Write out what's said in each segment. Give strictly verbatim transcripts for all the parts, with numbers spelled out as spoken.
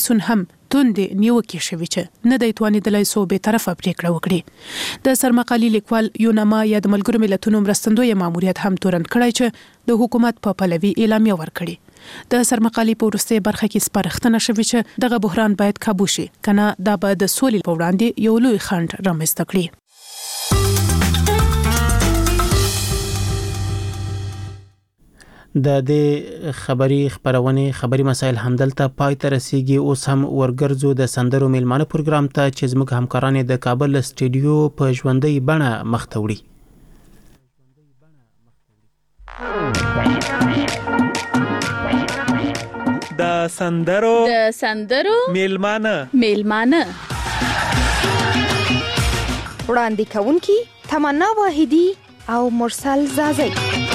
سون هم توندې نیوکې شوې چې نه دی توانېدلی څو بې طرفه پریکړه وکړي. د سرمقالي لیکوال یوناما یا د ملګرو ملتونو مرستندوی ماموریت هم تورن کړی چې د حکومت په پلوي اعلامیه ورکړي. د سرمقالي په وروستۍ برخه کې سپارښتنه شوې چې دغه بحران باید کابو شي، کنه دا به د سولې په وړاندې یو لوی خنډ رامنځته کړي. د دې خبري خبرونه خبري مسایل همدلته پای ته رسیدي. اوس هم ورګرځو د سندرو میلمانه پروګرام ته چې زموږ همکاران د کابل سټډیو په ژوندۍ بڼه مخته وړي. د سندرو د سندرو میلمانه میلمانه وړاندې کوونکی تمنا واحدی او مرسل زازی.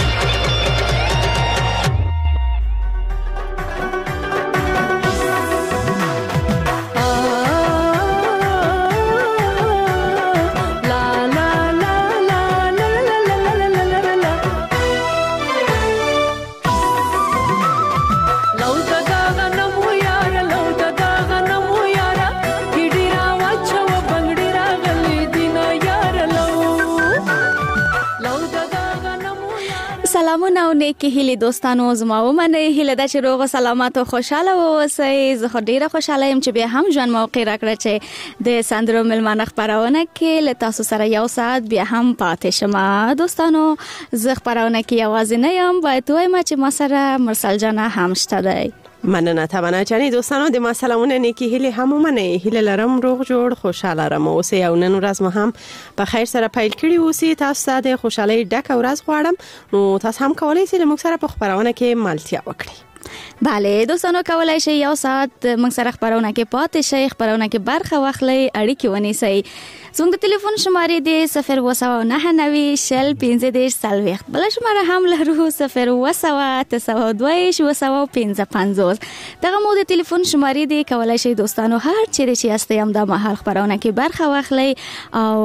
سلامونه او نیکی هیله دوستانو، زما ومنه هیله د چې روغ سلامت او خوشاله اوسئ. زه خو ډیره خوشاله یم چې بیا هم ژوند موقع راکړه چې د سندرو میلمانه خبرونه کې له تاسو سره یو ساعت بیا هم پاتې شم. دوستانو زه خبرونه کې یوازې نه یم، باید وایم چې ما سره مرسل جان هم شته دی. مننه تمنا جانې. دوستانو د ما سلامونه نیکی هیله هم ومنه. هیله لرم روغ جوړ خوشاله رم اوسئ او نن ورځ مو هم په خیر سره پیل کړی اوسئ. تاسو ته د خوشحالۍ ډکه ورځ غواړم. نو تاسو هم کولای شئ موږ سره په خبرونه کې ملتیا وکړئ. بله دوستانو، کولای شئ یو ساعت موږ سره خبرونه کې پاتې شئ، خبرونه کې برخه واخلئ، اړیکې ونیسئ. زموږ د ټلیفون شمارې دی صفر اووه سوه نهه نوي شل پنځه دېرش څلوېښت. بله شماره هم لرو صفر اووه سوه اته سوه دوه ویشت اووه سوه پنځه پنځوس. دغه مو د ټلیفون شمارې دی. کولای شئ دوستانو هر چیرې چې یاستئ همدا مهال خبرونه کې برخه واخلئ او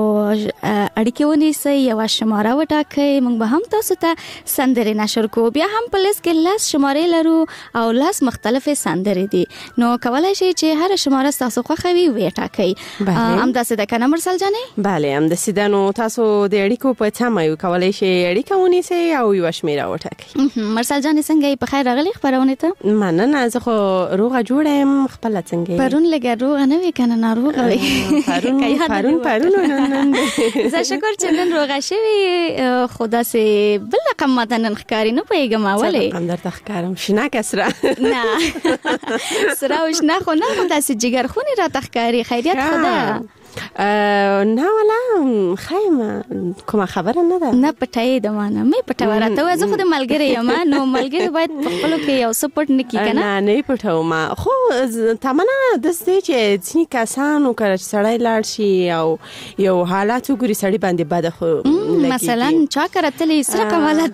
اړیکې ونیسئ، یوه شماره وټاکئ، موږ به هم تاسو ته سندرې نشر کوو. بیا هم په لیست کې لس شمارې لرو او لس مختلفې سندرې دي. نو کولای شئ چې هر شماره تاسو خوښه وي وټاکئ. همداسې ده کنه مرسل جانې؟ بله همداسې ده. نو تاسو د اړیکو په تمه یو، کولای شئ اړیکه ونیسئ او یوه شمېره وټاکئ. مرسل جانې څنګه یې؟ په خیر راغلې خبرونې ته؟ مننه، زه خو روغه جوړه یم. خپله څنګه یې؟ پرون لږه روغه نه وې کنه ناروغه وې؟ پرون پرون پرون نن زه شکر چې نن روغه شوې، خو داسې بل رقم ماته نن ښکاري، نه پوهېږم ولې. هم درته ښکارم شنکه سره؟ نه سره او شنه خو نه، خو داسې جګرخونې راته ښکاري. خیریت خو ده؟ نه ولا خیم کومه خبره نه ده. نه پټای د مانه مې پټه ورته زه خو د ملګری یم، نو ملګری باید په خپل کې یو سپورټ نکي کنه. نه نه پټو ما خو تمنا د ستې چې ځینی کسانو کړه چې سړی لاړ شي او یو حالات وګوري سړی باندې بد خو لګي. مثلا چا کړتلې سره کمالات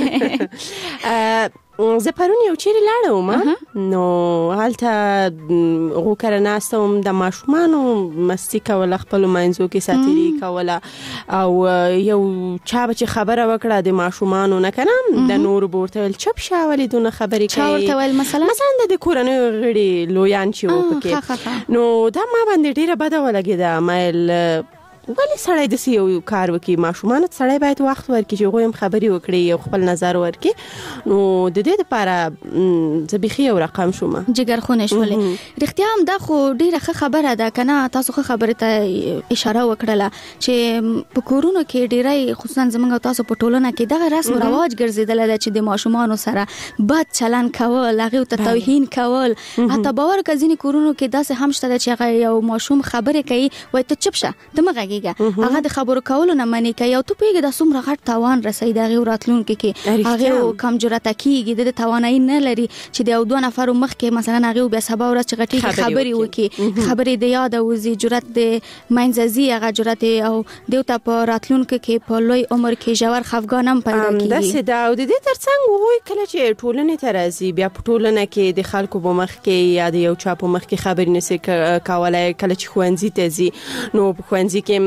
دي. زه پرون یو چیرې لاړم، نو هلته غو کره ناستم، د ماشومانو مستی کوله، خپل منځو کې ساتيري کوله او یو چا به خبره وکړه د ماشومانو نه کنه د نور بورته ول چپ شاولې دونه خبرې کوي. چا ورته ول مثلا مثلا د کورنۍ غړي لویان چې و پکې، نو دا ما باندې ډیره بده ولګیده. مایل ولی سړی د یو کار وکي، ماشومان سړی باید وخت ورکړي چې غویم خبري وکړي، یو خپل نظر ورکړي. نو د دې لپاره زبيخي یو رقم شوم جګر خونه شولې. رښتیا هم دا خو ډیره ښه خبره ده کنه. تاسو خو خبره ته اشاره وکړه چې په کورونو کې ډیره خصوصا زمونږ تاسو په ټولنه کې دغه رسم رواج ګرځیدل ده چې د ماشومان سره بد چلن کول، هغه ته توهین کول. حتی باور کزینی کورونو کې داسې هم شته چې هغه یو ماشوم خبره کوي وای ته چپ شه، ته مغه هغه د خبرو کولو نه منې کوي او ته پیګه د څومره غټ تاوان رسي د غو راتلونکو کې هغه کم جرأت کیږي د توانای نه لري چې د یو دوه نفر مخ کې مثلا هغه به سبا ورځ غټي خبري وکي، خبري د یاد او زی جرأت د منځزي هغه جرأت او دوته په راتلونکو کې په لوی عمر کې جوړ خفګانم پیدا کیږي. د سده او د دې ترڅنګ وای کله چې ټولنه ترازی بیا په ټولنه کې د خلکو په مخ کې یا د یو چا په مخ کې خبرې نسی کولای، کله چې خوانځي ته زی نو په خوانځي کې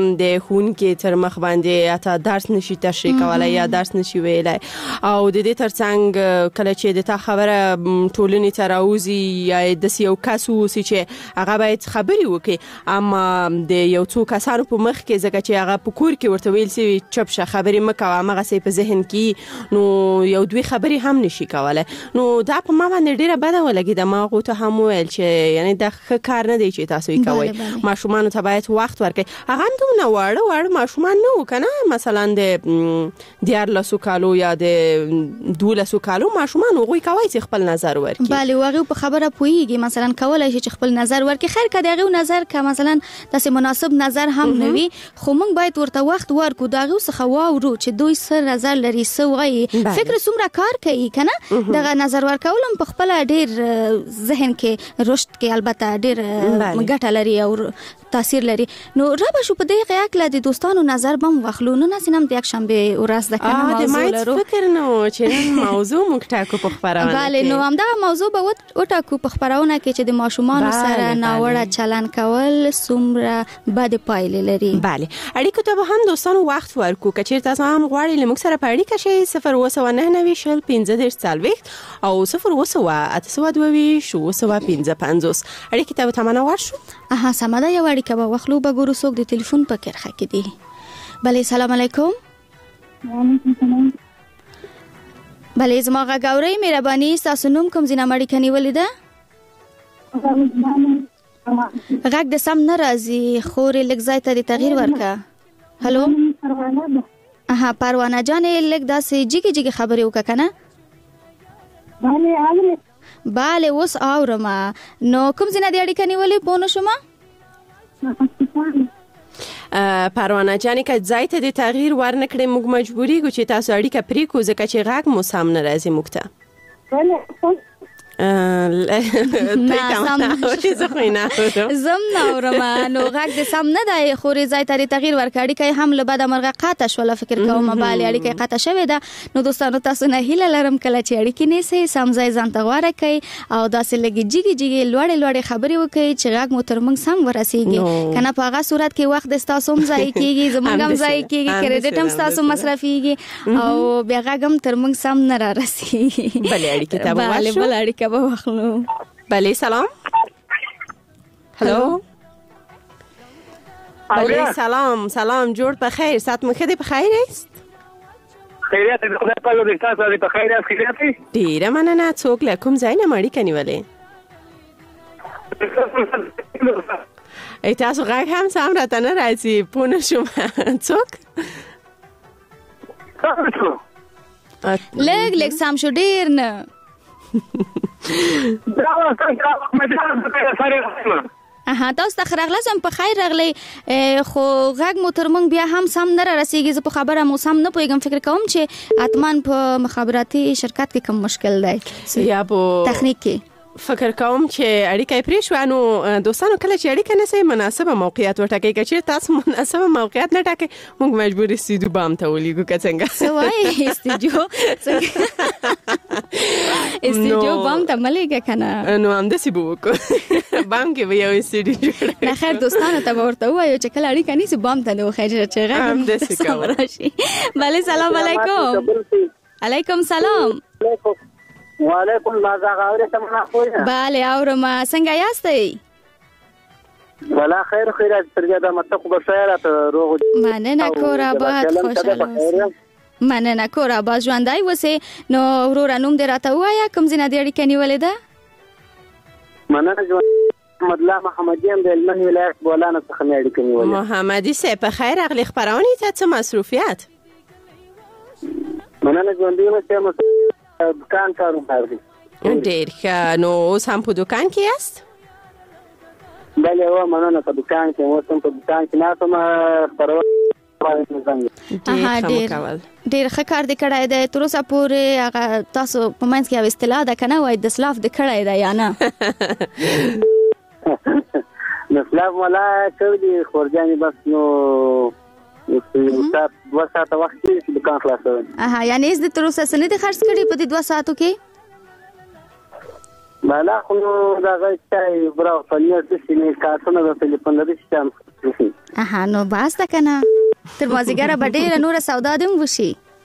د ښوونکي تر مخ باندې اته درس نشي تشریح کولای یا درس نشي ویلای او د دې ترڅنګ کله چې د تا خبره ټولنې ته راوځي یا د یو کس وسی چې هغه باید خبري وکړي اما د یو څو کسانو په مخ کې ځکه چې هغه په کور کې ورته ویل سي چپ شه خبري مکه هغه سي په ذهن کې نو یو دوی خبري هم نشي کولای نو دا په ما باندې ډیره بده ولګي د ما غو ته هم ویل چې یعنی د ښه کار نه دی چې تاسو یې کوئ ماشومان ته باید وخت ورکړي هغه هم دومره واړه واړه ماشومان نه وکنه مثلا د دیارلسو کالو یا د دولسو کالو ماشومان هغوی کوي چې خپل نظر ورکړي بله هغه په خبره پوهیږي مثلا کولای شي چې خپل نظر ورکړي خیر کده هغه نظر که مثلا تاسو مناسب نظر هم نه وي خو موږ باید ورته وخت ورکو دا هغه څخه واورو چې دوی سر نظر لري سو وایي فکر څومره کار کوي کنه دغه نظر ورکول هم په خپل ډیر ذهن کې رشد کې البته ډیر ګټه لري او تاثیر لري نو رابه شو په دې کې اکل د دوستانو نظر بم واخلو نو ناسینم د یک شنبه ورځ د کنه موضوع لرو فکر نو چې موضوع مونږ ټاکو په خبرونه بله نو هم دا موضوع به وټاکو په خبرونه کې چې د ماشومان سره ناوړه چلن کول څومره بد پایلې لري بله اړیکو ته به هم دوستانو وخت ورکو که چیرته تاسو هم غواړئ لمک سره په اړیکه شئ صفر اووه سوه نهه نوي شل پنځه دېرش څلوېښت او صفر اووه سوه اته سوه دوه ویشت اووه سوه پنځه پنځوس اړیکې ته به تمنا ورشو اها سمه ده یو اړیکه به واخلو به ګورو څوک د تلیفون په کرخه کې دی بله سلام علیکم وعلیکم السلام بله زما غږ اورئ مهرباني ستاسو نوم کوم ځای نه مړی کنیولې ده غږ د سم نه راځي خورې لږ ځای ته د تغییر ورکه هلو اها پروانه جانې لږ داسې جګې جګې خبرې وکړه که نه بله اوس اورم نو کوم ځای نه دې اړیکه نیولې پوه نه شومه پروانه جانې که ځای ته د تغییر ورنکړې موږ مجبورېږو چې تاسو اړیکه پرېږدو ځکه چې غږ مو سم نه راځي موږ ته زم نه اورم نو غږ د سم نه دی خورې ځای ته تغییر ورکړه اړیکه هم له بده مرغه قطع شوله فکر کوم بله اړیکه قطع شوې ده نو دوستانو تاسو نه هیله لرم کله چې اړیکې نیسئ سم ځای ځان ته غوره کړئ او داسې لږې جګې جګې لوړې لوړې خبرې وکړئ چې غږ مو تر موږ سم ورسیږي که نه په هغه صورت کې وخت ستاسو هم ضایع کېږي زموږ هم ضایع کېږي کریډټ هم ستاسو مصرفېږي او بیا غږ هم تر موږ سم نه رارسیږي بلې اړیکې ته به ورشو بله اړیکه به واخلو بله سلام هلو بله سلام سلام جوړ په خیر ساعت مو ښه دی په خیر است خیریت دی خدای پاک دې تاسو دې په خیر است خیریت دی ډیره مننه څوک له کوم ځای نه اړیکه نیولې ای تاسو غږ هم سم راته نه راځي پوه نه شوم څوک لږ لږ سم شو ډیر نه اها تاسو ته راغلم په خیر راغلی خو غږ مو تر موږ بیا هم سم نه رسیږي زه په خبره مو سم نه پوهیږم فکر کوم چې اتمن په مخابراتي شرکت کې کوم مشکل دی یا په تخنیک کې فکر کوم چې اړیکه پرې شو نو دوستانو کله چې اړیکه نه سي مناسبه موقعیت ورټاکي چې تاسو مناسبه موقعیت نه ټاکي موږ مجبور استودیو بام ته ولېګو که څنګه سوای استودیو استودیو بام ته ملګه کنه نو هم د سی بوکو بام کې به یو استودیو جوړ نه خیر دوستانو ته ورته وایو چې کله اړیکه نيسي بام ته نو خیر چې غږ هم د سی راشي بله سلام علیکم علیکم سلام وعلیکم السلام بله اورم څنګه یاستئ ولا خیر خیرات ترجمه متقو بشاره روغ مننه کور آباد خوشاله مننه کور آباد ژوندۍ اوسئ نو وروره نوم دې راته ووایه کوم ځای نه دې اړیکه نیولې ده مننه محمد الله محمدي هم د هلمند ولایت بولانه څخه مې اړیکه نیولې محمدي صاحب په خیر راغلي خپرونې ته څه مصروفیت مننه ژوندۍ اوسئ دکان کارو کاری ډیر ښه نو اوس هم په دکان کې یاست بله و مننه په دکان کې اوس هم په دکان کې ناسم خبرونه ډیر ډیر ښه کار دې کړی دی تر اوسه پورې هغه تاسو په منځ کې یو اصطلاح ده که نه وایي د سلاف دې کړی دی یا نه د سلاف ملا کړی دي خورجانې بس نو دوه ساعته وخت کې دکان خلاصوي اها یعنی از د تر اوسه څه نه دي خرڅ کړي په دې دوه ساعتو کې بالا خو دا غي چای برا پنیر د سینې کارتونه د ټلیفون لري چې اها نو باسته کنه تر مازیګره بډېره نور سودا دم وشي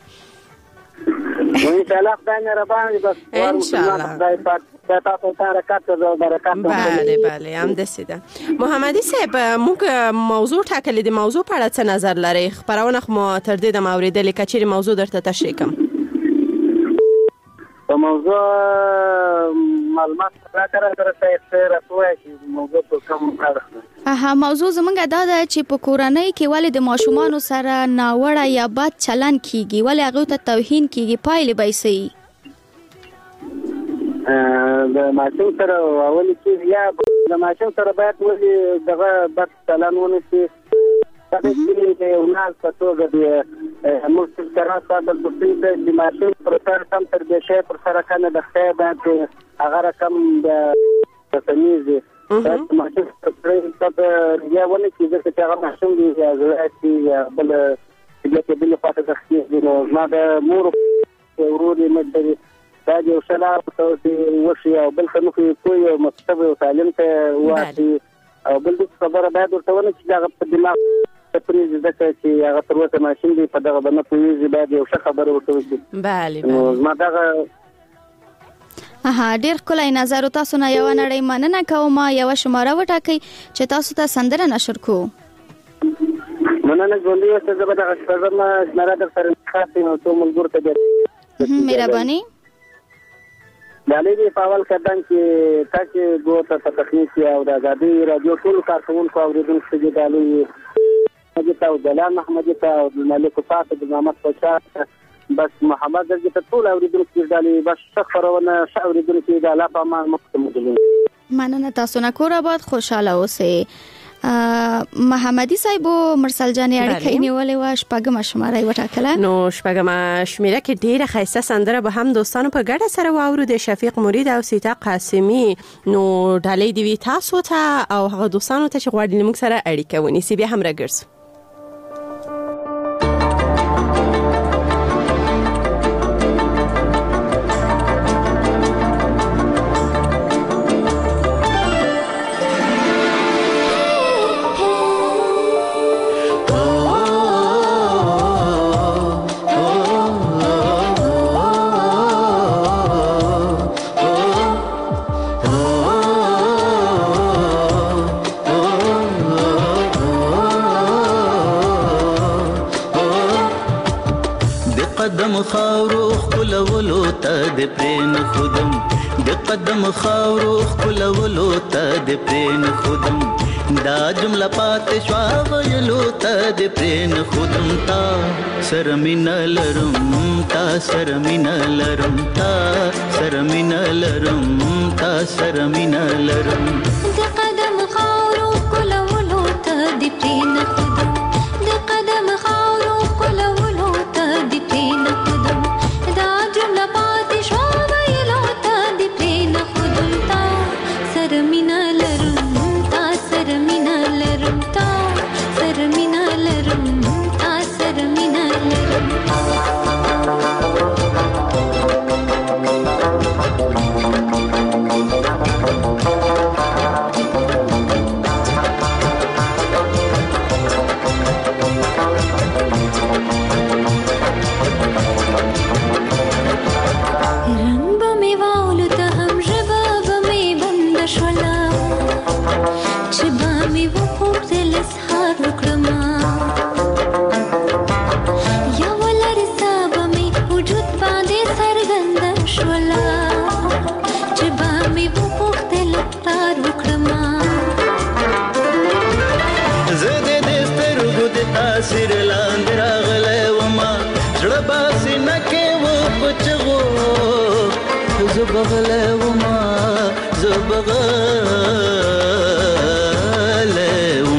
ان شاء الله خدای رباني بس ان شاء الله خدای پاک تاسو ته برکت او برکت بله بله هم دسیده. محمدي صاحب موږ موضوع ټاکلې د موضوع په اړه څه نظر لري؟ خبرونه خو تر دې د اوریدلې کچېري موضوع درته تشریح کوم. په موضوع معلومات راکړه درته راځوي چې موضوع په کوم اړه اها موضوع زمونږ دا ده چې په کورنۍ کې ولې د ماشومان سره ناوړه یا بد چلن کیږي، ولې هغه ته توهین کیږي، پایلې به سي د ماشوم سره اول کې یا د ماشوم سره باید ولې دغه بد چلن ونه شي دا چې یو ناس په توګه دی موږ سره تاسو د پوښتنې د ماشوم پر سر کم تر دې شی پر سره کنه د خیر باید هغه رقم د تمیز دا ماشوم پرې ته یا ونه چې چې هغه ماشوم دی یا زړه یا بل چې بل پاتې ځخې نو ما د مور وروري مده دا یو شلار ته وشي او بل خنو کې کوی مکتب او تعلیم ته واسي او بل څه خبره باید ورته ونه چې دا په دماغ پریز دکه چې هغه تر وته ماشين دی په دغه باندې پویږي باید یو څه خبره ورته وکړي. بله بله ما دغه اها ډیر کولای نظر تاسو نه یو نړۍ مننه کوم یو شماره وټاکي چې تاسو ته سندره نشر کو. مننه ګوندی چې زه به دغه شپږم شماره در سره خاصه نو ته ملګر ته دې مهرباني دالې په اول کډان کې تاسو ګوته په تخنیک او د ازادي رادیو ټول کارکونکو اوریدونکو ته دالې مجتا او دلال محمد ته او ملک فاطمه د محمد پچا بس محمد درجه ته ټول اوریدونکو ته دالې بس شخرونه اوریدونکو ته لا په ما مخته مننه تاسو نه کور آباد خوشاله اوسئ. محمدي صاحب مرسل جانې اړیکې نیولې و شپږم شماره وټاکله نو شپږم شمیره کې ډیره خاصه سندره به هم دوستانو په ګډه سره واورو د شفیق مرید او سیتا قاسمی نو ډالۍ دی تاسو ته او هغه دوستانو ته چې غواړي موږ سره اړیکه ونیسي بیا هم راګرځو. قدم خاورو خلولو ته د پرین خودم د قدم خاورو خلولو ته د پرین خودم دا جمله پاتې شو ویلو ته د پرین خودم تا سره مینه لرم تا سره مینه لرم تا سره مینه لرم تا سره مینه لرم د قدم خاورو خلولو ته د پرین خودم د قدم خاورو خلولو ته د پرین خودم دا جمله پاتې شو ویلو ته د پرین خودم تا سره مینه لرم تا سره مینه لرم تا سره مینه لرم تا سره مینه لرم تاثیر لاندې راغلی وما زړه باسي نه کې و پچغو زه بغلی وما زه بغلی وم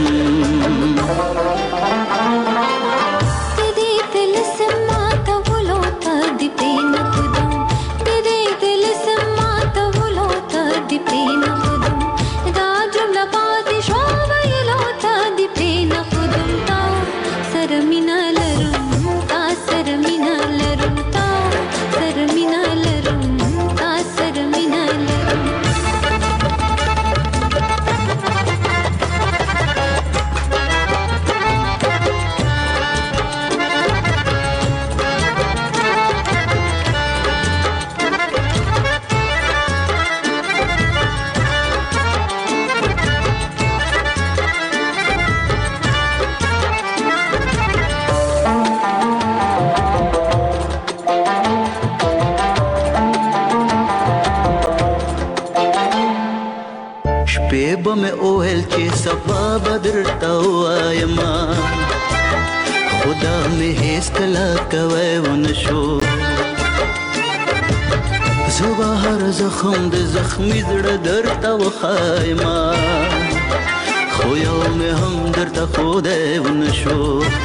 دې دل سما ته ولو ته دې پین خودم دې دل سما ته ولو ته دې پین خودم دا جمله پاتې شو ویلو ته دې پین خودم تا سره مینه لرم تا سره مینه لرم تا سره مینه لرم تا سره به مې اوهل چې صفا بدرته وایم خدا مې هیڅ کله کوي ونشو زه هر زخم د زخمي زړه درته وخایم خو یو مې هم درته ښودی ونشو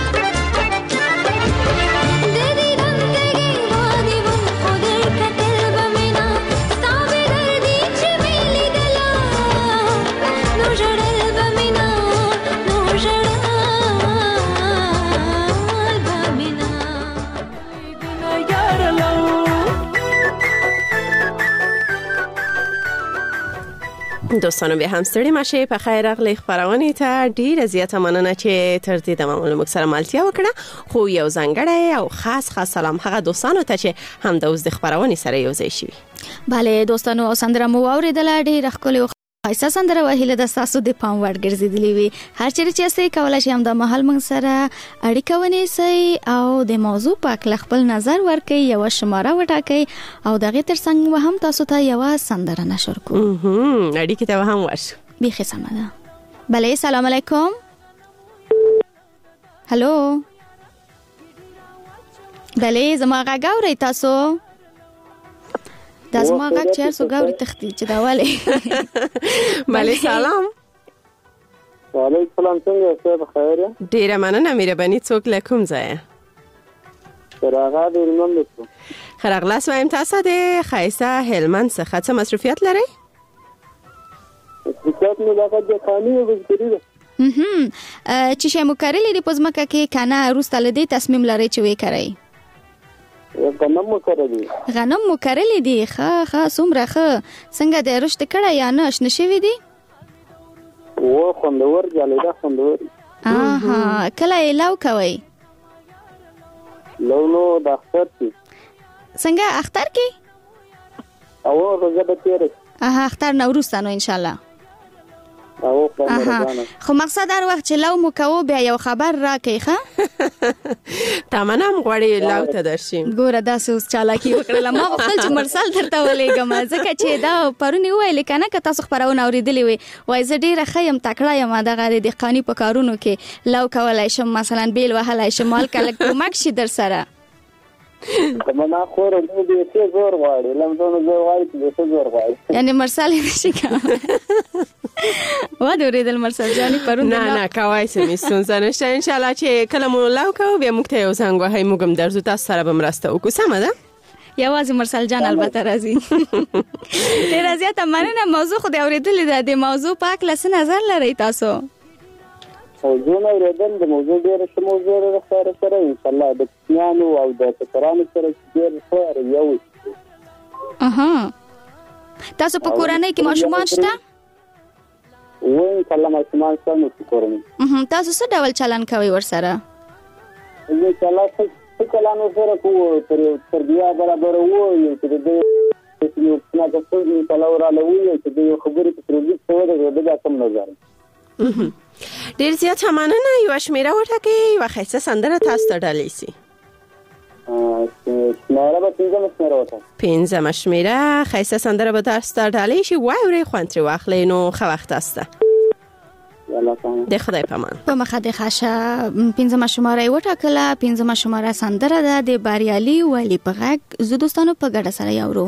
دوستانو بیا هم ستړي مشه په خیر راغلی خبرونه ته ډیره زیاته مننه چې تر دې دمه موږ سره ملتیا وکړه خو یو ځانګړی او خاص خاص سلام هغه دوستانو ته چې هم د اوس د خبرونه سره یو ځای شي. bale دوستانو او سندره مو اوریدل ډیره ښکلې ایسا سندره وهله د تاسو د پام وړ ګرځېدلې وي هر چیرې چې سې کولای شي هم د محل من سره اړیکه ونیسي او د موضوع په اړه خپل نظر ورکړي یو شماره وټاکي او دغه ترڅنګ هم تاسو ته یو سندره نشر کوو اړیکه ته هم ورشو بيخي سمه بله سلام علیکم هالو بله زما غاګاوري تاسو دا زما غاګ چیر سو غاوري تختی چې دا والي بله سلام وعلیکم السلام څنګه یې په خیر ډیره مننه مهرباني څوک لکم ځای راغا د هلمند څخه خرغلاس وایم تاسو د خایسه هلمند څخه څه مصرفیت لرئ مصرفیت نو لکه د خاني وګړي ده چې شی مو کړلې د پزماکه کې کنه روسته لدی تصمیم لري چې وې کوي غنم مو کړلې غنم مو کړلې دي ښه ښه څومره ښه څنګه د رشد کړه یا نه شنه شوی دي و خوندور جالیدا خوندور اها کله یلاو کوي لو نو د اختر کې څنګه اختر کې او روزه به تیر اها اختر نوروز ته نو ان شاء الله او په خو مقصد هر وخت چې لو مو کوو بیا یو خبر راکې ښه تمنام غوړې لو ته درشم ګوره دا سوس چالاکی وکړه ما خپل چې مرسل درته ولېګم ځکه چې دا پرونی ویل کنه که تاسو خبرونه اوریدلې وي وای زه ډیره خیم تکړه یم دغه د قانی په کارونو کې لو کولای شم مثلا بیل وهلای شم مال کله کومک شي در سره کمنا خور نو دې څه زور غواړي لمزونه زور غواړي چې څه زور غواړي یعنی مرسل نشي کوم و دا اوریدل مرسل جانی پرون نه نه کوي سمې ستونزه نشته ان شاء الله چې کله مو لو کوو بیا موږ ته یو څنګه وای موږ هم درځو تاسو سره به مرسته وکړو سمه ده یوازې مرسل جان البته راځي ډیر زیاته مننه موضوع خو دې اوریدلې ده د موضوع په اړه څه نظر لرئ تاسو موضوع نه اوریدل د موضوع ډیره څه موضوع سره سره ان شاء الله د کیانو او د تکرانو سره ډیر سره یو اها تاسو په کورنۍ کې ماشومان شته وای کله ماشومان سره په کورنۍ اها تاسو څه ډول چلن کوي ورسره زه چلا څه چلن سره کوو تر تربیه برابر وو یو چې د یو څنګه د څه کلاوره لوي چې د خبرې په تربیه څه د کوم نظر ډیر زیات مننه یو شمیره وټاکي یو خیسه سندره تاسو ته ډالې سي شمیره به څنګه شمیره وټاکي پنځه شمیره خیسه سندره به تاسو ته ډالې شي وای ورې خوانتري واخلې نو خو وخت است د خدای پامان په مخه د خاشه پنځه شماره وټاکله پنځه شماره سندره ده د باریالي ولی په غږ زو دوستانو په ګډه سره یاورو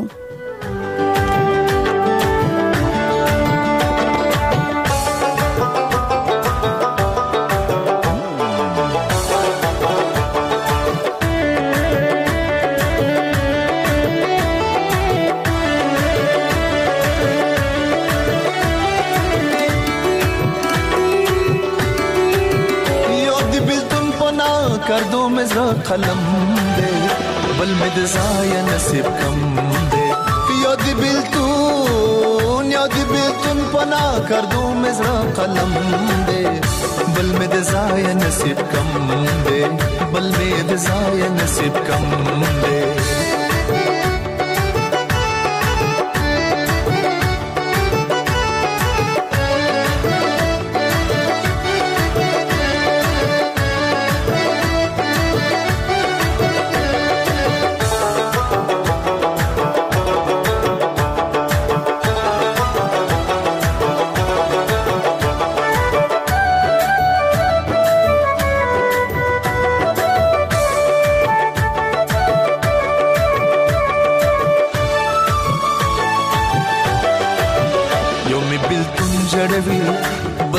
कर दो मैं जरा कलम दे बल में दजाया नसीब कम दे याद बिल तू याद बिल तुम पना कर दो मैं जरा कलम दे बल में दजाया नसीब कम दे बल में दजाया नसीब कम दे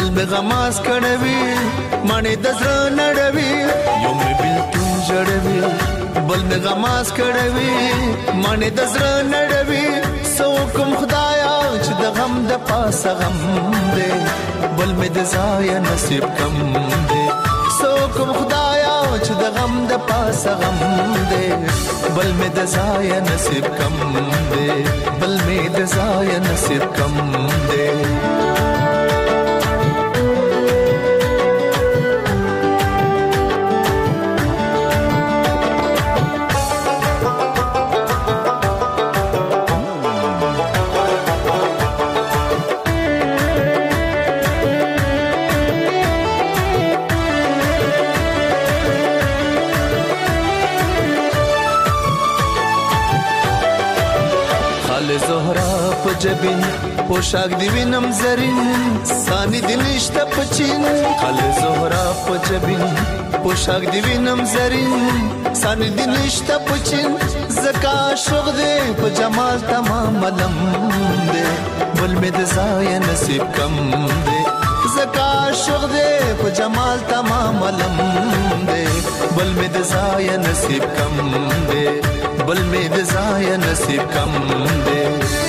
بل می غماس کړوي مانه د زړه نړوي یو می بیلتون جوړوي بل می غماس کړوي مانه د زړه نړوي سو کوم خدایا چې د غم د پاسه غم دې بل می د ځای نصیب کم دې سو کوم خدایا چې د غم د پاسه غم دې بل می د ځای نصیب کم دې بل می د ځای نصیب کم دې جبین پوشاک دی وینم زرین سانی دی نشتا پچین خال زهرا په جبین پوشاک دی وینم زرین سانی دی نشتا پچین زکا شوق دی په جمال تمام علم دی بل می د ځای نصیب کم دی زکا شوق دی په جمال تمام علم دی بل می د ځای نصیب کم دی بل می د ځای نصیب کم دی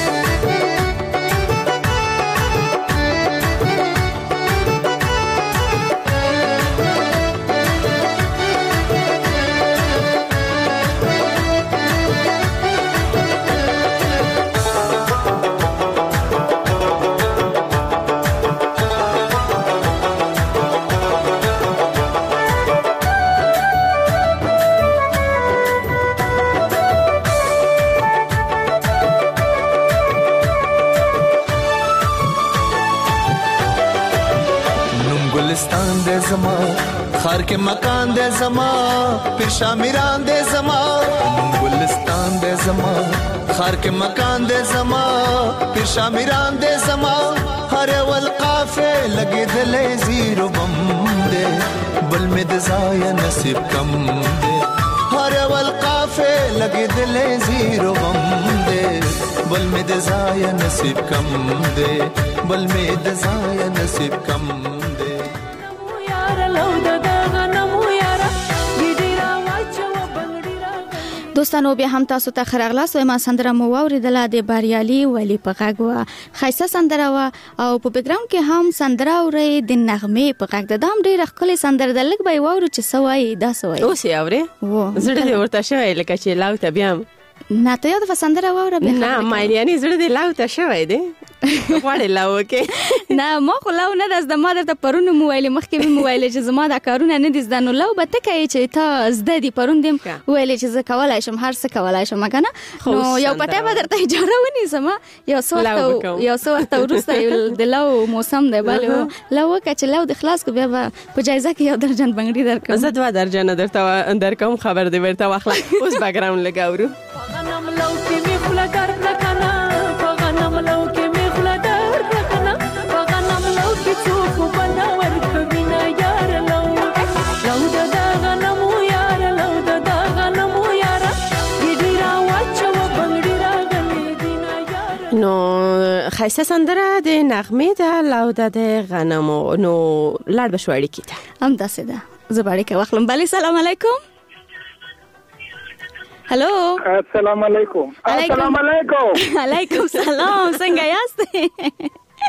زما خار کې مکان دې زما پیر شامیران دې زما ګلستان دې زما خار کې مکان دې زما پیر شامیران دې زما هر ول قافه لګې دلې زیرو بم دې بل می د ځای نصیب کم دې هر ول قافه لګې دلې زیرو بم دې بل می د ځای نصیب کم دې بل می د ځای نصیب کم دوستانو بیا هم تاسو ته خرغلاس و ما سندره مو اوریدله د باریالي ولی په غږ و خایسته سندره و او په بیکګراوند کې هم سندره اوري د نغمه په غږ د دام ډیر خپل سندره د لګ به وورو چې سوای دا سوای اوس یې اوري و زړه دې ورته شوی لکه چې لاو ته بیا نه ته یو د سندره ووره به نه مې یعنی زړه دې لاو ته شوی دی غواړې لاو کې نه ما خو لاو نه د زما د پرونو موبایل مخکې مې موبایل چې زما د کارونه نه دي زدانو لاو به تکه چې ته زده دي پرون دیم ویل چې زه کولای شم هر څه کولای شم کنه نو یو پټه به درته اجازه ونی زما یو څو وخت یو څو وخت ورسته د لاو موسم دی بل لاو که چې لاو د خلاص کو بیا په جایزه کې یو درجن بنگړي درکم زه دوه درجن درته درکم خبر دی ورته واخله اوس بیکګراوند لګاورو غنم لو کې می خلا کار کنه غنم لو کې می خلا کار کنه غنم لو کې څوک بناور کبینا یار لو لو د غنم یار لو د غنم یار دې را واچو بنگړي را غلې دینا یار نو خایسته سندره د نغمه د لو د غنم نو لاړ بشوړی کیته هم داسې ده زباړی کې واخلم بلی سلام علیکم هلو السلام علیکم السلام علیکم علیکم سلام څنګه یاست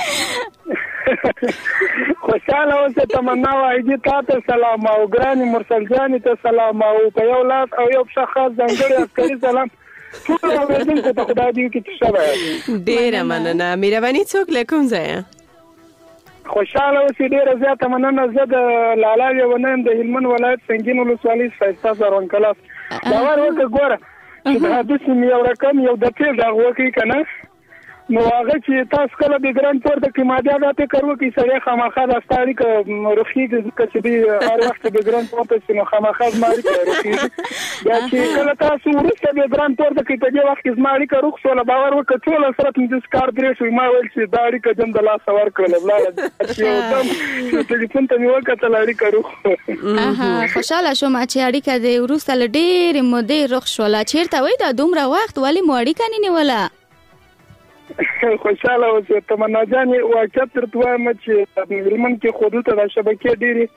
خوشاله اوسه تمنا وايي تاسو سلام او ګراني مرسل جان ته سلام او په یو لاس او یو شخص ځانګړي عسکري سلام ټول اوریدونکو ته خدای دې کې تشوه ډیره مننه مهرباني څوک لیکم ځای خوشاله اوسه ډیره زیاته مننه زه د لالاوی ونیم د هلمند ولایت سنگین ولسوالۍ فیصله زرون کلاس دا ورته ګوره چې دا د سیمې یو رقم یو د تیر دا وکی کنه نو هغه چې تاسو کله د ګران پورته کې ماده راته کړو کې سړی خامخا د ستاري ک روخي چې دی هر وخت د ګران پورته چې نو خامخا ماري کوي دا چې کله تاسو ورسته د ګران پورته کې په دې وخت کې ماري کوي خو له باور وکړو سره د کار درې شو ما ویل چې داړي کجن د لاس ور کړل بل چې یو دم ټلیفون ته نیو کتل اړي کړو اها خوشاله شوم چې اړیکه د ورسته ډېر مودې رخ شولا چیرته وای دا دومره وخت ولی مو اړیکه نه نیولا خوشاله اوسه. تمنا جان واقعیت ترته وایم چې هلمند کې خو دلته د شبکې ډېرې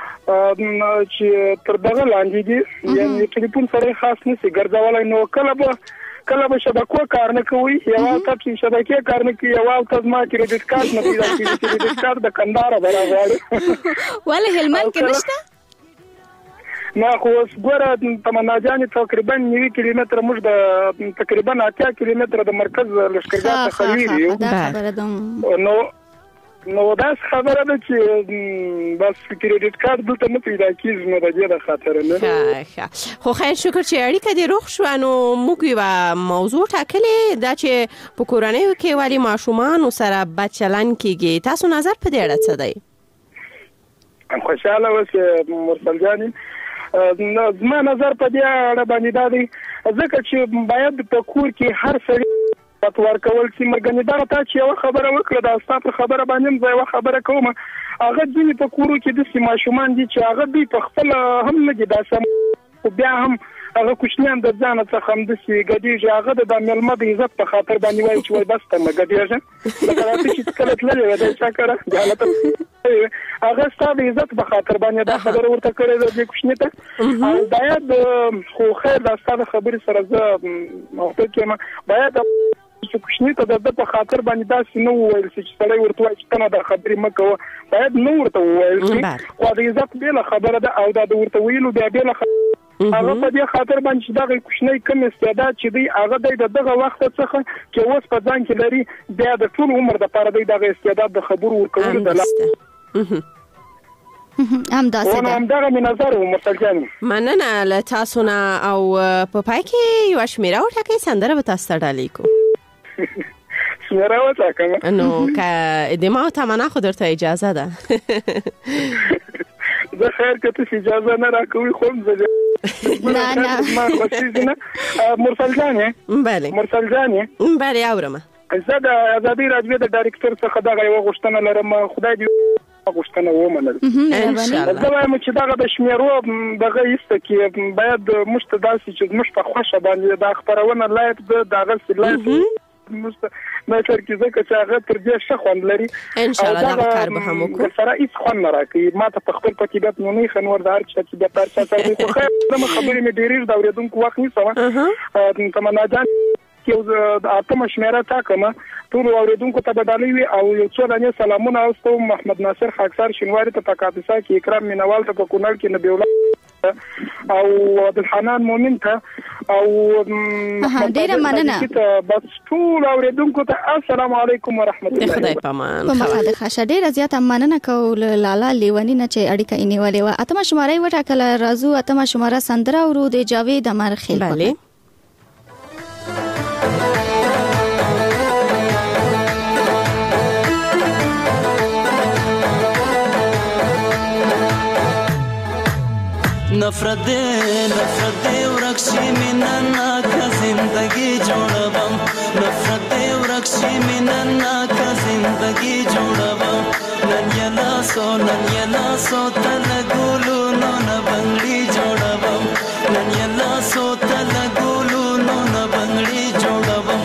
چې تر دغه لاندې دي، یعنې ټلیفون سره خاص نشي ګرځولی. نو کله به کله به شبکو کار نه کوي، یوه ته چې شبکې کار نه کوي، یوه ته زما کریډټ کارت نه پیدا کېږي. کریډټ کارت د کندهار به راغواړي. ولې هلمند کې نشته؟ نه خو اوس ګوره تمنا جانې تقریبا نوي کیلومتره موږ د تقریبا اتیا کیلومتره د مرکز لښکرګاه څخه لرې یو. نو نو داس خبره ده چې بس کریډټ کارت دلته نه پیدا کېږي، نو د دې د خاطر نه. ښه خو خیر شکر چې اړیکه دې روغ شوه. نو موږ یوه موضوع ټاکلې دا چې په کورنیو کې ولې ماشومانو سره بد چلند کېږي. تاسو نظر په دې اړه څه دی؟ خوشحاله اوسې مرسل جانې. زما نظر په دې اړه باندې دا دی ځکه چې باید په کور کې هر سړي پات ورکول چې مرګنی دا ته چې یو خبره وکړه دا ستاسو خبره باندې زه یو خبره کوم. هغه ځینې په کورو کې د سیماشومان دي چې هغه دوی په خپل هم نه دي دا سم، خو بیا هم هغه کوچنیان د ځان څخه هم د سی ګډیږي. هغه د ملمه د عزت په خاطر باندې وایي چې وای بس ته مګډیږي دا کله چې کله تللې دا څه کړه حالت هغه ستاسو د عزت په خاطر باندې دا خبره ورته کړې ده د کوچنی ته. او باید خو خیر دا ستاسو خبرې سره زه موافق یم. باید چې کوچنی ته د په خاطر باندې دا سينو وایي چې سړی ورته وایي چې کنه دا خبرې مکو، باید نو ورته وایي خو د عزت به خبره ده او دا د ورته ویلو بیا به هغه په دې خاطر باندې چې دا کوچنی کم استعداد چې دی هغه د دغه وخت څخه چې اوس په ځان کې لري بیا د ټول عمر د پاره د دغه استعداد د خبرو ورکول د هم دا څه ده. هم دغه من نظر مرسل جان. مننه له تاسو نه. او په پای کې یو شمیره وټاکئ سندره به تاسو ته ډالۍ کوو. شمیره وټاکم نو که د ما تمنا خو درته اجازه ده. زه خیر که تاسو اجازه نه راکوي خو زه نه نه ما خوښیږي نه. مرسل جان بله مرسل جان بله اورم. زه د ازادي راډیو د ډایرکټر څخه دغه یو غوښتنه لرم. خدای دې غوښتنه ومنل ان شاء الله. زه وایم چې دغه د شمیرو دغه ایسته کې باید موږ ته داسې چې موږ په خوښه باندې د خبرونه لایق د دغه سلایف موږ ما تر کې ځکه چې هغه تر دې ښه خوند لري ان شاء الله دا کار به هم وکړو. سره هیڅ خوند نه راکوي ما ته په خپل پکې نه نه خنور د هر څه چې د پر څه سره خو خیر د خبرې مې ډېرې دا ورېدونکو وخت نیسم. تمنا جان یو د اتمه شمیره تاکمه ټول اوریدونکو ته بدالي وي او یو څو دانه سلامونه اوستو محمد ناصر خاکسار شینواری ته په کاپیسا کې اکرام مینوال ته په کونړ کې نبی الله او عبدالحنان مومن ته او ډیره مننه. بس ټول اوریدونکو ته السلام علیکم ورحمت الله. خدای پامان. په مخه د خاصه ډیره زیاته مننه کول لالا لیونی نه چې اړیکه یې نیولې و. اتمه شماره وټاکل رازو اتمه شماره سندره ورو د جاوید امرخیل. بله नफरत दे नफरत दे वरक्षी मिनन्ना का जिंदगी जोड़बम नफरत दे वरक्षी मिनन्ना का जिंदगी जोड़बम नन यला सो नन यला सो तल गुलू नो न बंगड़ी जोड़बम नन यला सो तल गुलू नो न बंगड़ी जोड़बम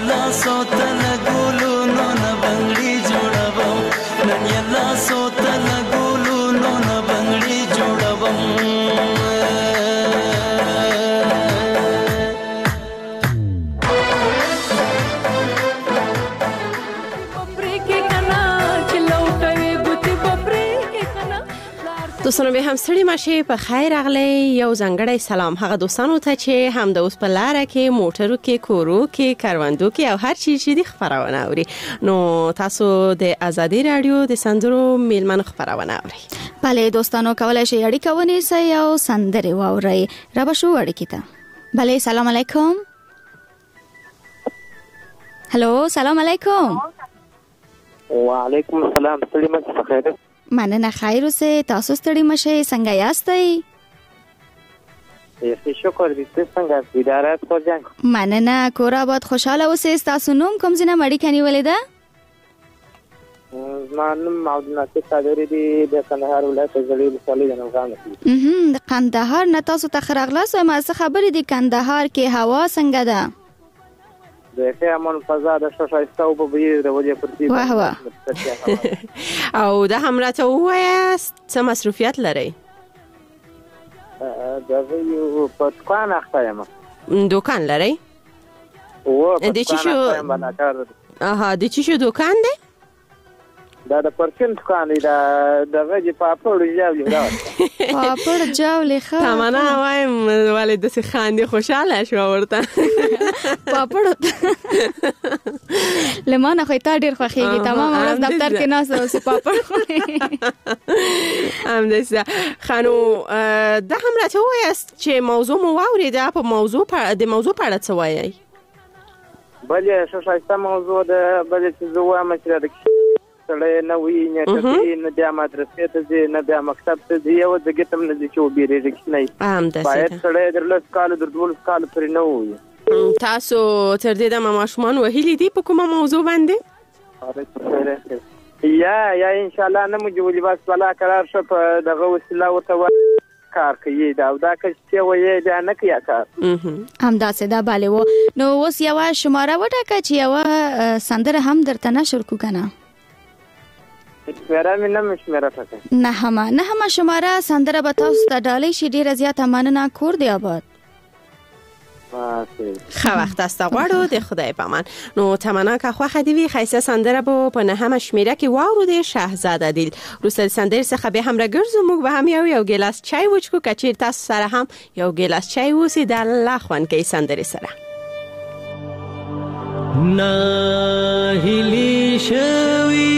یلا سوتل ګولو نو نه بنگړي جوړوم نن یلا سوتل ګولو نو نه بنگړي جوړوم دوستانو به هم ستړي مشه په خیر اغلی یو ځانګړی سلام هغه دوستانو ته چې هم د اوس په لاره کې موټرو کې کورو کې کاروندو کې او هر چی چې د خبرونه اوري نو تاسو د ازادي رادیو د سندرو میلمن خبرونه اوري بله دوستانو کولای شئ اړیکه ونیسئ او سندرې واورئ را به شو اړیکې ته بله سلام علیکم هلو سلام علیکم وعلیکم السلام ستړي مشه په خیر مننه خیر اوسه تاسو ستړي مشه څنګه یاستئ یې شکر دې څنګه اداره خو جنګ مننه کور آباد خوشاله اوسه تاسو نوم کوم ځنه مړی کني ولې ده نام معودنات صادری دی د کندهار ولایت زړی ولسوالۍ د نوګام هم د کندهار نه تاسو ته خرغلاس ما څه خبرې دي کندهار کې هوا څنګه ده د امن فضا د شایسته او په بیر د وجه پرتی واه واه او د همراته وایست څه مصروفیت لري دا یو په دکان اخته یم دکان لري او په دکان اها د چی شو دکان دی دا د پرچم دکان دی دا د غږی پاپړ جاولې دا پاپړ جاولې ښه تمنا وایم ولې د څه خاندي خوشاله شو ورته پاپړ لمانه خو تا ډیر خوخیږي تمام ورځ دفتر کې ناس اوس پاپړ خوري ام دسه خانو د هم راته وایست چې موضوع مو واوریده په موضوع د موضوع په اړه څه وایي بلې شایسته موضوع د بلې چې زه وایم چې د سړی نه وي نه کوي نه بیا مدرسې ته ځي نه بیا مکتب ته ځي یو ځای ته نه ځي چې وبېرېږي کښېنئ باید سړی در لس کاله در دولس کاله پرې نه ووي تاسو تر دې دمه ماشومان وهلي دي په کومه موضوع باندې یا یا انشاءالله نه مو جولي بس بلا قرار شو په دغه وسیله ورته کار کوي دا او دا که چې وایي بیا نه کوي کار همداسې دا بالې و نو اوس یوه شماره وټاکه چې یوه سندره هم درته نشر کړو که نه شماره مې نه شماره ټاکه نهمه نهمه شماره سندره به تاسو ته ډالۍ شي ډېره زیاته مننه کور دی آباد ښه وخت است غواړو د خدای په امان نو تمنا که خوښه دې وي ښایسته سندره به په نهمه شمېره کې واورو د شهزاده دیل وروسته د سندرې څخه بیا هم راګرځو موږ به هم یو یو ګیلاس چای وچکو که چېرې تاسو سره هم یو ګیلاس چای اوسي د الله خوند کوي سندرې سره ناهیلي شوي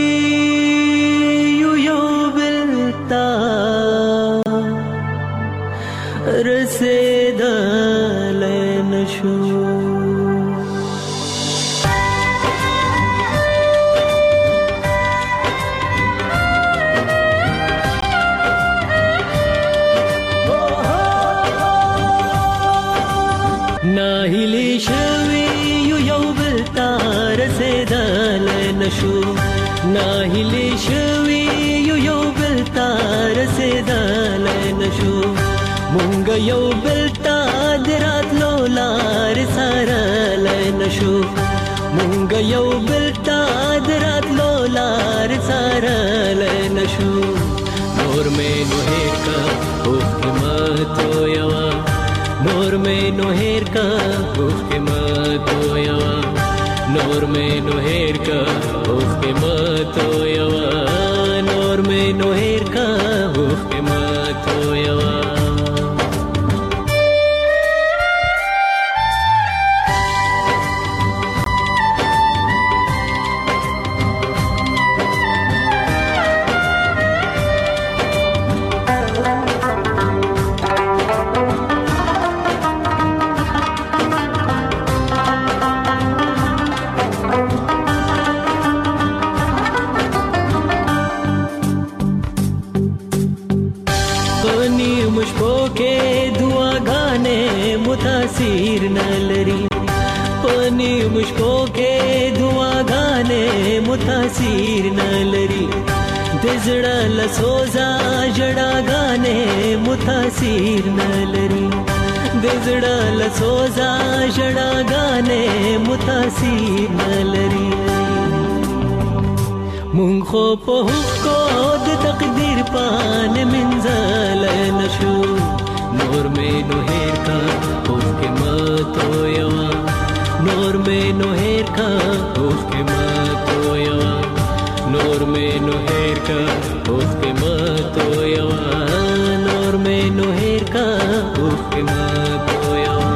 رسیدلی نشو ناهیلی شوی یو یو بلتا رسیدلی نشو ناهیلی شوی یو یو بلتا رسیدلی نشو مونږ یو بلتا درات لولار سره لنشو مونږ یو بلتا درات لولار سره لنشو نور مې نو هیر کا اوخ ماتو یوا نور مې نو هیر کا اوخ ماتو یوا نور مې نو هیر کا اوخ ماتو یوا نور مې نو هیر کا اوخ ماتو یوا تاثیر نلری پانی مشکو کے دعا گانے متاثیر نلری دزڑا لسوزا جڑا گانے متاثیر نلری د زړه له سوزه ژړاګانې متاثر نه لري مونږ خو په حقو د تقدیر پاڼې منځلی نشو نور مې نو هېر کا اوښکې مه تویوه نور مې نو هېر کا اوښکې مه تویوه نور مې نو هېر کا اوښکې مه تویوه نور مې نو هېر کا اوښکې مه تویوه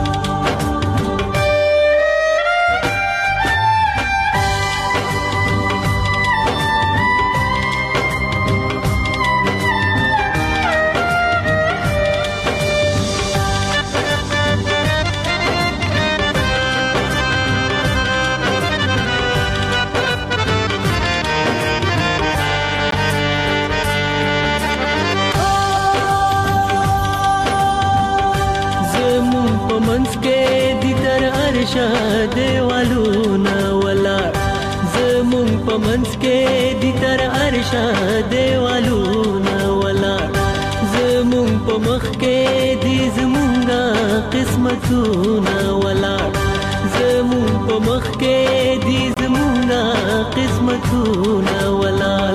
دیوالونه ولاړ زمون په منځ کې د تر عرشه دیوالونه ولاړ زمون په مخ کې د زمونږه قسمتونه ولاړ زمون په مخ کې د زمونږه قسمتونه ولاړ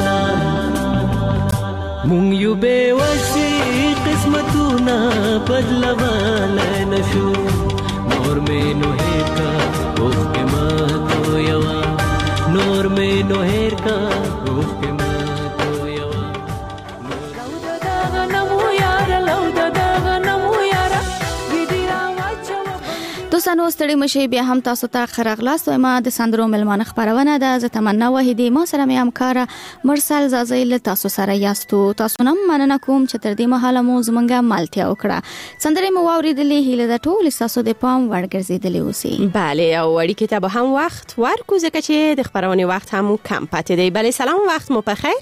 مونږ یو به وسی قسمتونه بدلوالای نشو نور مې نو هېر کا اوښکې مه تویوه نور مې نو هېر کا اوښکې مه تویوه لو د دغه نمو یاره لو د دغه نمو یاره ګیدې راواچوه دوستانو ستړي مشئ بیا هم تاسو ته ښه راغلاست وایم د سندرو مېلمانه خپرونه ده زه تمنا وحیدي ما سره مې همکاره مرسل زازۍ له تاسو سره یاستو تاسو نه مننه کوم چې تر دې مهاله مو زمونږه مالتیا وکړه سندرې مو واورېدلې هیله ده ټول ستاسو د پام وړ ګرځېدلې اوسي بله او اړیکې ته به هم وخت ورکو ځکه چې د خپرونې وخت هم کم پاتې دی بله سلام وخت مو بخیر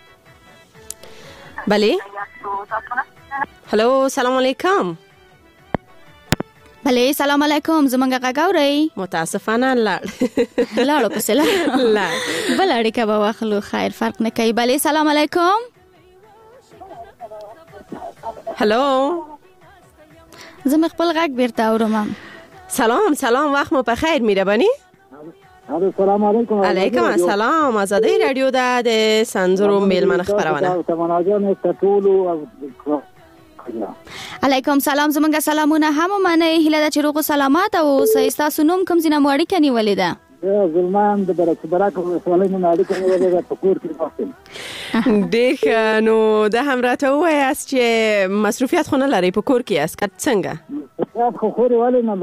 بله هلو سلام علیکم بله سلام علیکم زمونږه غږ اورئ متاسفانه لاړ لاړو پسې لاړ بل اړیکه به واخلو خیر فرق نه کوي بله سلام علیکم هلو زه مې خپل غږ بیرته اورم سلام سلام وخت مو بخیر مهرباني السلام علیکم علیکم السلام آزادۍ رادیو ده د سندرو میلمنه خپرونه علیکم سلام زمونږه سلامونه هم منئ هیله ده چې روغ او سلامت اوسئ ستاسو نوم کوم ځای نه مو اړیکه نیولې ده زلمان د برکت برکت ولسوالۍ نه اړیکه نیولې ده په کور کې پاتې ډېر نو د هم راته ووایاست چې مصروفیت خو نه لرئ په کور کې یاست که څنګه خو خورې ولې نه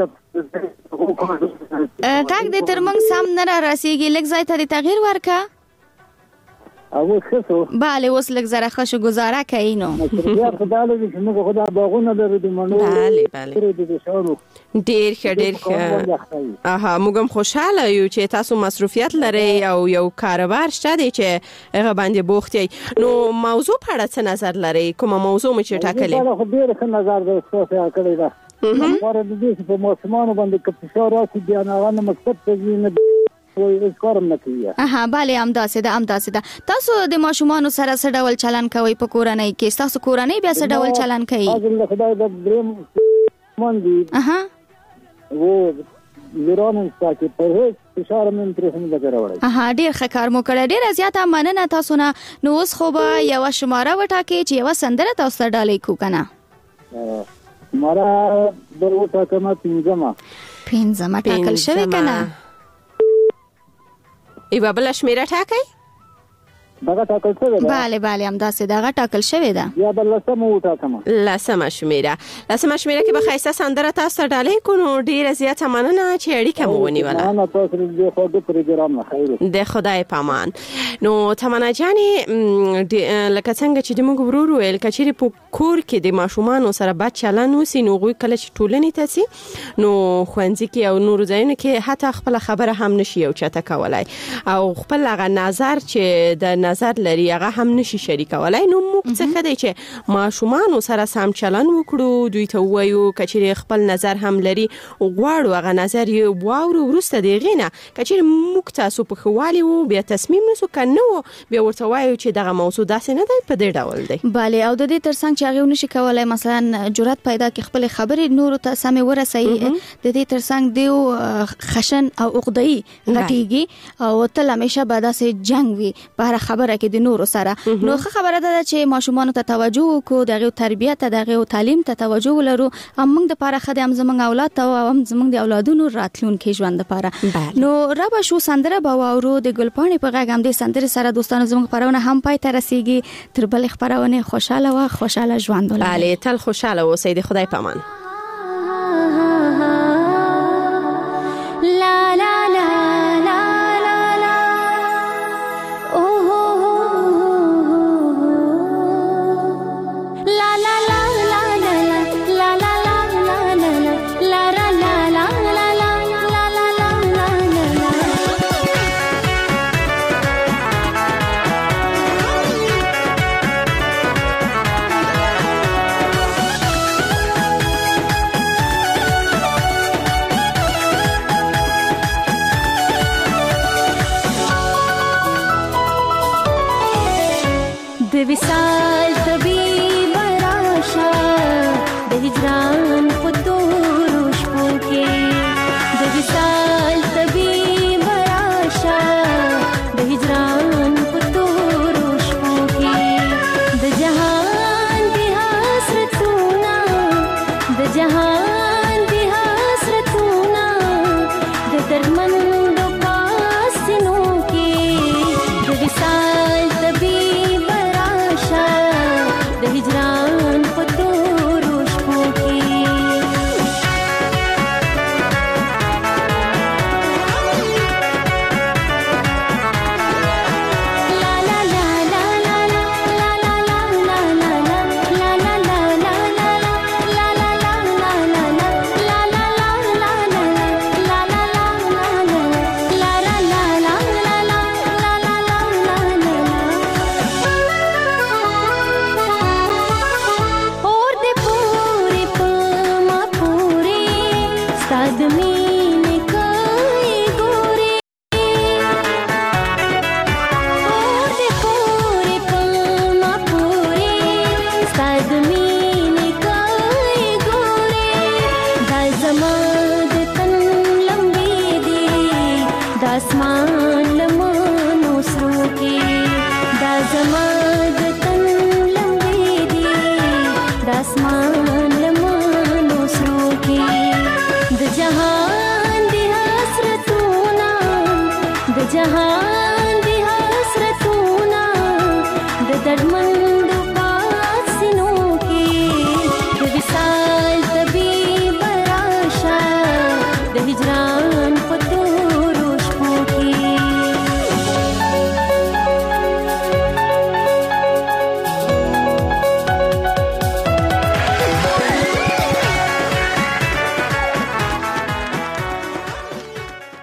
غږ دې تر موږ سم نه را رسېږي لږ ځای ته دې تغییر ورکړه اوس ښه شو بله اوس لږ زره ښه شو ګزاره کوي نو بیا خدا لري چې موږ خدا باغونه لرو د مڼو بله بله ډېر ښه ډېر ښه اها موږ هم خوشحاله یو چې تاسو مصروفیت لرئ او یو کاروبار شته دی چې هغه باندې بوخت یئ نو موضوع په اړه څه نظر لرئ کومه موضوع مو چې ټاکلې خو ډېر ښه نظر دی ستاسو کړی ده غواړم د دې چې په ماشومانو باندې که فشار راشي بیا هغه نه مکتب ته ځي نه کارم نه کوي اها بله همداسې ده همداسې ده تاسو د ماشومانو سره څه ډول چلن کوئ په کورنۍ کې ستاسو کورنۍ بیا څه ډول چلن کوي خدای د دریم مندي اها و لورانو ساتي په هیڅ فشار مې ترې نه لګراوړی اها ډیر ښه کار مو کړی ډیره زیاته مننه تاسو نه نو اوس خو به یو شماره وټاکئ چې یو سندره تاسو ته ډالۍ کو کنه مارا دروته کما پنځمه پنځمه ټاکل شوی کنه ایوه بل شمیره ټاکئ دغه ټاکل شوی ده bale bale همداسې دغه ټاکل شوی ده یا بل لسمه وټاکم لسمه شمیره لسمه شمیره کې به خیسه سندره تاسو ته ډالۍ کو نو ډیره زیاته مننه چې اړیکه مو ونیوله انا تاسو دې خو د پروګرام نه خیر د خدای پامان نو تمنا جاني لکه څنګه چې د موږ ورور ویل کچېری په کور کې د ماشومان سره بد چلن وسی نو غوي کله چې ټولنې ته سي نو خوانځي کې او نور ځایونه کې حتی خپل خبره هم نشي او چاته کولای او خپل هغه نظر چې د نظر لري هغه هم نشي شریکولای. نو موږ څه خدای چې ماشومان سره سم چلن وکړو، دوی ته وایو کچې خپل نظر هم لري غواړو هغه نظر یې واورو، ورسته دی غینه کچې موږ تاسو په خوالي وو بیا تصمیم نسو کنه بیا ورته وایو چې دغه موضوع داسې نه دی په دې ډول دی. bale او د دې ترڅنګ چې هغه نشي کولای مثلا جرأت پیدا کړي خپل خبرې نور ته سمې ورسوي، د دې ترڅنګ دیو خشن او عقده‌ای غټيږي او تل همیشه به داسې جنگ وي په هر خبره کې د نور سره. نو خبره ده چې ماشومان ته توجه وکړو، دغه تربیت ته دغه تعلیم ته توجه ولرو، موږ د پاره خدای هم زمونږ اولاد ته او هم زمونږ د اولادونو راتلونکي ژوند لپاره. نو رب شو سندره به واورو د ګلپاڼې په غږ هم د سندره سره دوستانو زموږ خبرونه هم پای ته رسیږي. تر بل خبرونه خوشاله و خوشاله ژوند ولرئ. بله تل خوشاله اوسئ. د خدای په امان. لا لا لا لا لا لا اوه لا لا لا لا لا لا لا لا لا لا لا لا د وصال طبيب راشا د هجران په تورو شپو کې، د وصال طبيب راشا د هجران په تورو شپو کې، د جهان د حسرتونه د جهان د حسرتونه د درمندو پاسینو کې، د وصال طبيب د هجران په تورو شپو کې. لا لا لا لا لا لا لا لا لا لا لا لا لا لا لا لا لا जहां